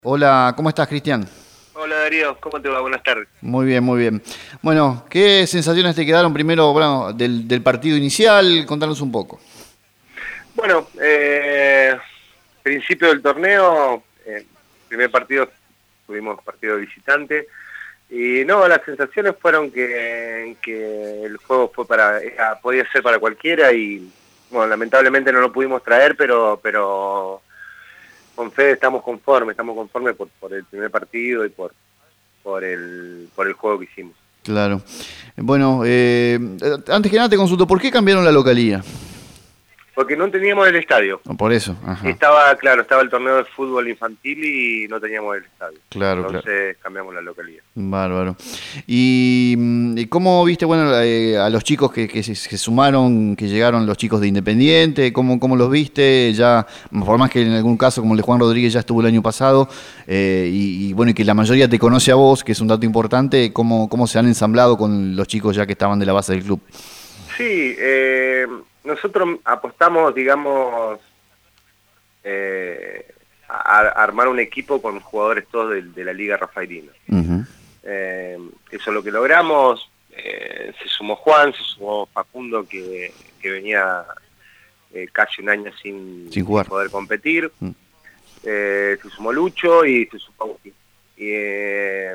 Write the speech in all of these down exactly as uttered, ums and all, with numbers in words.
Hola, ¿cómo estás, Cristian? Hola Darío, ¿cómo te va? Buenas tardes. Muy bien, muy bien. Bueno, ¿qué sensaciones te quedaron primero, bueno, del, del partido inicial? Contanos un poco. Bueno, eh, principio del torneo, eh, primer partido, tuvimos partido de visitante, y no, las sensaciones fueron que, que el juego fue para, era- podía ser para cualquiera y, bueno, lamentablemente no lo pudimos traer, pero, pero con fe estamos conformes, estamos conformes por, por el primer partido y por, por el, por el juego que hicimos. Claro. Bueno, eh, antes que nada te consulto, ¿por qué cambiaron la localía? Porque no teníamos el estadio. Oh, por eso, ajá. Estaba, claro, estaba el torneo de fútbol infantil y no teníamos el estadio. Claro, claro. Entonces cambiamos la localidad. Bárbaro. ¿Y, mm, y cómo viste, bueno, eh, a los chicos que, que se, se sumaron, que llegaron los chicos de Independiente? ¿Cómo, cómo los viste? Ya, por más que en algún caso, como el de Juan Rodríguez ya estuvo el año pasado, eh, y, y bueno, y que la mayoría te conoce a vos, que es un dato importante, ¿cómo, cómo se han ensamblado con los chicos ya que estaban de la base del club? Sí, eh, nosotros apostamos, digamos, eh, a, a armar un equipo con jugadores todos de, de la Liga Rafaelina. Ujú. Eh, eso es lo que logramos. Eh, se sumó Juan, se sumó Facundo, que, que venía eh, casi un año sin, Sin sin jugar. poder competir. Mm. Eh, se sumó Lucho y se sumó Agustín. Y, eh,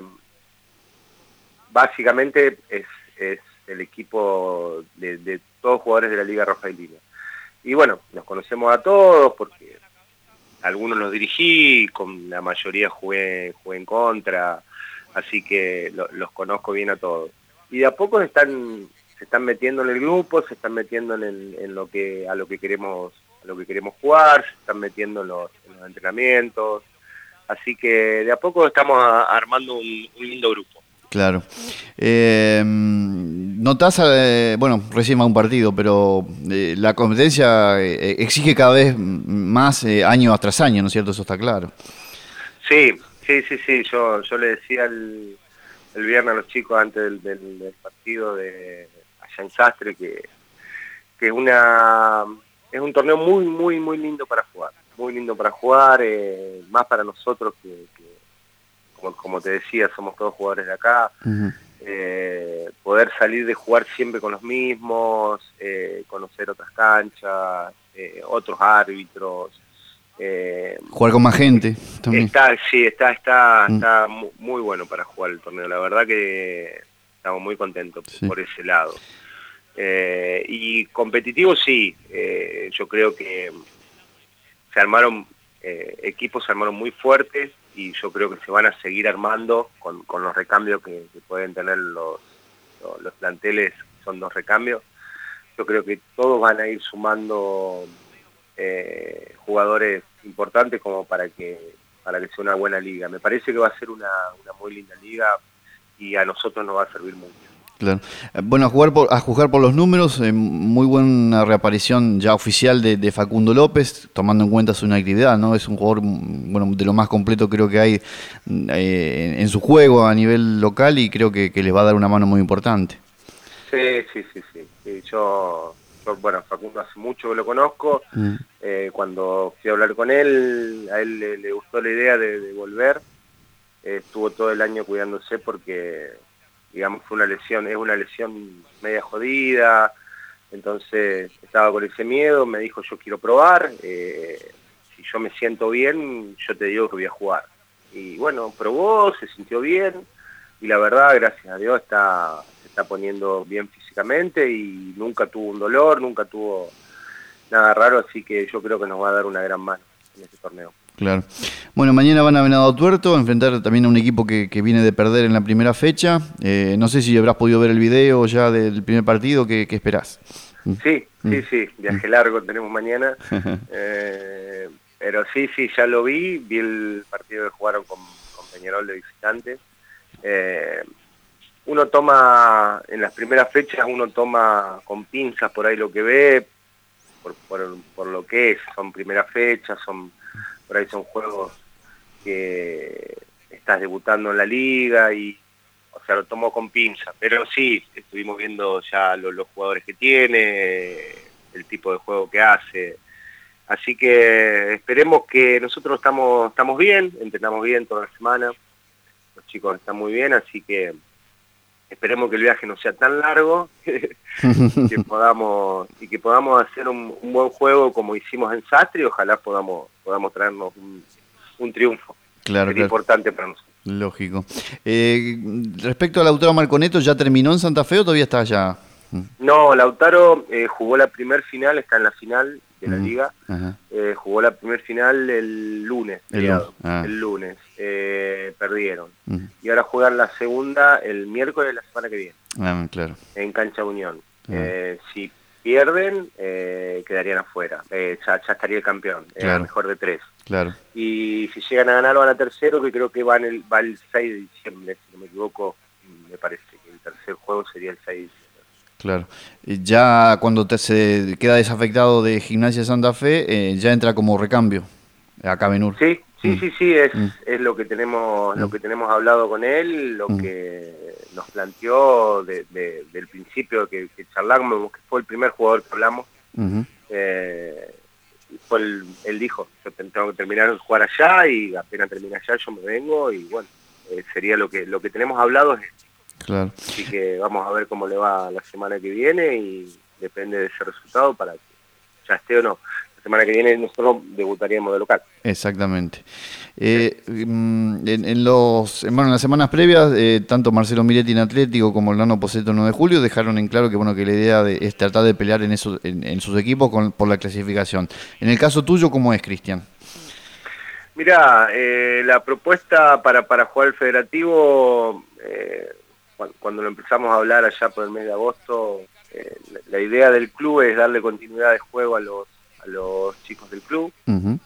básicamente es, es el equipo de, de todos jugadores de la Liga Rafaelina. Y bueno, nos conocemos a todos porque algunos los dirigí, con la mayoría jugué, jugué en contra, así que lo, los conozco bien a todos. Y de a poco están, se están metiendo en el grupo, se están metiendo en, el, en lo que a lo que queremos a lo que queremos jugar, se están metiendo en los, en los entrenamientos, así que de a poco estamos a, armando un, un lindo grupo. Claro. Eh, ¿Notás, eh, bueno, recién va un partido, pero eh, la competencia eh, exige cada vez más eh, año tras año, ¿no es cierto? Eso está claro. Sí, sí, sí, sí, yo, yo le decía el, el viernes a los chicos antes del, del, del partido de allá en Sastre que, que es una es un torneo muy, muy, muy lindo para jugar, muy lindo para jugar, eh, más para nosotros que, que como, como te decía, somos todos jugadores de acá, Ujú. eh, poder salir de jugar siempre con los mismos, eh, conocer otras canchas, eh, otros árbitros, eh, Jugar con más gente también. Está, sí, está, está, Mm. está mu- muy bueno para jugar el torneo. La verdad que estamos muy contentos Sí. por ese lado. Eh, y competitivo sí, eh, yo creo que se armaron, eh, equipos se armaron muy fuertes y yo creo que se van a seguir armando con, con los recambios que, que pueden tener los, los, los planteles, son dos recambios. Yo creo que todos van a ir sumando eh, jugadores importantes como para que para que sea una buena liga. Me parece que va a ser una, una muy linda liga y a nosotros nos va a servir mucho. Claro. Eh, Bueno, a jugar por, a juzgar por los números, eh, muy buena reaparición ya oficial de, de Facundo López, tomando en cuenta su inactividad, ¿no? Es un jugador, mm, bueno, de lo más completo creo que hay mm, eh, en, en su juego a nivel local y creo que, que les va a dar una mano muy importante. Sí, sí, sí, sí. sí yo, yo, bueno, Facundo hace mucho que lo conozco. Mm. Eh, cuando fui a hablar con él, a él le, le gustó la idea de, de volver. Eh, estuvo todo el año cuidándose porque, digamos, fue una lesión, es una lesión media jodida. Entonces estaba con ese miedo, me dijo yo quiero probar, eh, si yo me siento bien, yo te digo que voy a jugar. Y bueno, probó, se sintió bien y la verdad, gracias a Dios, está, se está poniendo bien físicamente y nunca tuvo un dolor, nunca tuvo nada raro, así que yo creo que nos va a dar una gran mano en este torneo. Claro. Bueno, mañana van a Venado Tuerto a enfrentar también a un equipo que, que viene de perder en la primera fecha. Eh, no sé si habrás podido ver el video ya del primer partido, ¿qué, qué esperás? Mm. Sí, Mm. sí, sí, viaje largo tenemos mañana, eh, pero sí, sí, ya lo vi, vi el partido que jugaron con, con Peñarol de visitante. Eh, uno toma, en las primeras fechas uno toma con pinzas por ahí lo que ve, por, por, por lo que es, son primeras fechas, son por ahí son juegos que estás debutando en la liga y, o sea, lo tomo con pinza, pero sí, estuvimos viendo ya lo, los jugadores que tiene, el tipo de juego que hace, Así que esperemos que nosotros estamos, estamos bien, entrenamos bien toda la semana, los chicos están muy bien, así que esperemos que el viaje no sea tan largo que podamos, y que podamos hacer un, un buen juego como hicimos en Sastre, y ojalá podamos, podamos traernos un, un triunfo. Claro, Sería claro. importante para nosotros. Lógico. Eh, respecto a Lautaro Marconeto, ¿ya terminó en Santa Fe o todavía está allá? No, Lautaro eh, jugó la primer final, está en la final de la Uh-huh. liga, Ajá. eh, jugó la primer final el lunes, El feriado, lunes, ah. el lunes, eh, perdieron. Uh-huh. Y ahora juegan la segunda el miércoles de la semana que viene, Ah, claro. en Cancha Unión. Ah. Eh, si pierden, eh, quedarían afuera, eh, ya, ya estaría el campeón, era Claro. mejor de tres. Claro. Y si llegan a ganar van a tercero, que creo que van el, va el seis de diciembre, si no me equivoco, me parece que el tercer juego sería el seis de diciembre. Claro. Y ya cuando te se queda desafectado de Gimnasia de Santa Fe, eh, ya entra como recambio acá Benur. Sí, sí, Mm. sí, sí, es, Mm. es lo que tenemos, Mm. lo que tenemos hablado con él, lo Mm. que nos planteó de, de, del principio que, que charlamos, que fue el primer jugador que hablamos. Uh-huh. Eh, fue el, él dijo, yo tengo que terminar de jugar allá y apenas termina allá yo me vengo y bueno, eh, sería lo que lo que tenemos hablado es esto. Claro. Así que vamos a ver cómo le va la semana que viene y depende de ese resultado para que ya esté o no. La semana que viene nosotros debutaríamos de local. Exactamente. Eh, mm, en, en los, bueno, en las semanas previas, eh, tanto Marcelo Miretti en Atlético como Orlando Posetto en nueve de julio dejaron en claro que bueno que la idea de, es tratar de pelear en, eso, en, en sus equipos con, por la clasificación. En el caso tuyo, ¿cómo es, Cristian? Mirá, eh, la propuesta para, para jugar el federativo, eh, cuando, cuando lo empezamos a hablar allá por el mes de agosto, eh, la, la idea del club es darle continuidad de juego a los, a los chicos del club, Uh-huh.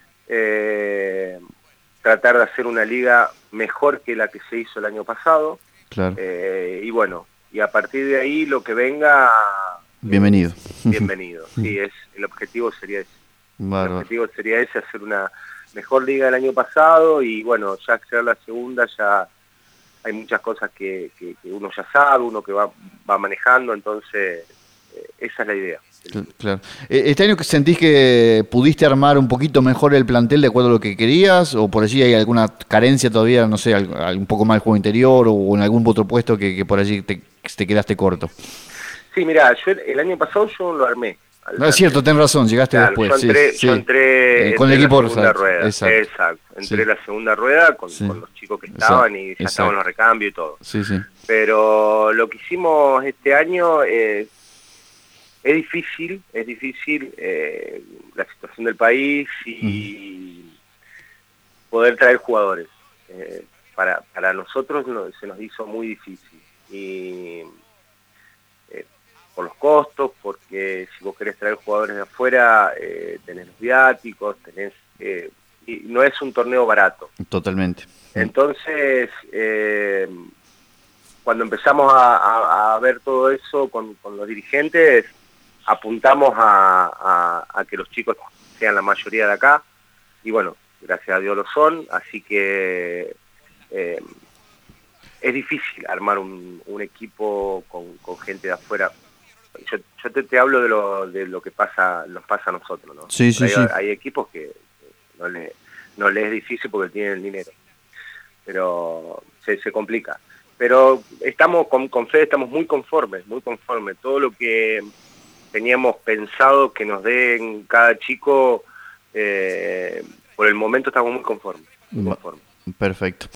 eh, tratar de hacer una liga mejor que la que se hizo el año pasado, Claro. eh, y bueno, y a partir de ahí lo que venga, Bienvenido. bienvenido. Sí, es, el objetivo sería ese. El Bárbaro. objetivo sería ese, hacer una mejor liga del año pasado y bueno, ya ser la segunda ya hay muchas cosas que, que, que uno ya sabe, uno que va, va manejando, entonces eh, esa es la idea. Cl- Claro. Eh, ¿Este año sentís que pudiste armar un poquito mejor el plantel de acuerdo a lo que querías? ¿O por allí hay alguna carencia todavía, no sé, al- al- un poco más del juego interior o en algún otro puesto que, que por allí te, te quedaste corto? Sí, mira, yo el, el año pasado yo lo armé. al No, es cierto, tenés razón, llegaste Claro, después. yo sí, entré, sí. yo entré, Eh, con el entré equipo, en la segunda exacto, rueda. exacto. Exacto. Entré Sí. la segunda rueda con, Sí. con los chicos que estaban y ya Exacto. estaban los recambios y todo. Sí, sí. Pero lo que hicimos este año eh, es difícil, es difícil eh, la situación del país y poder traer jugadores. Eh, para, para nosotros no, se nos hizo muy difícil. Y eh, por los costos, porque si vos querés traer jugadores de afuera, eh, tenés los viáticos, tenés... Eh, y no es un torneo barato. Totalmente. Entonces, eh, cuando empezamos a, a, a ver todo eso con, con los dirigentes, apuntamos a, a, a que los chicos sean la mayoría de acá, y bueno, gracias a Dios lo son, así que eh, es difícil armar un, un equipo con, con gente de afuera. Yo, yo te, te hablo de lo, de lo que pasa nos pasa a nosotros, ¿no? Sí, sí, hay, sí. hay equipos que no le, no les es difícil porque tienen el dinero, pero se, se complica. Pero estamos con, con Fede estamos muy conformes, muy conformes. Todo lo que teníamos pensado que nos den cada chico, eh, por el momento estamos muy conformes. Muy Va- conformes. Perfecto.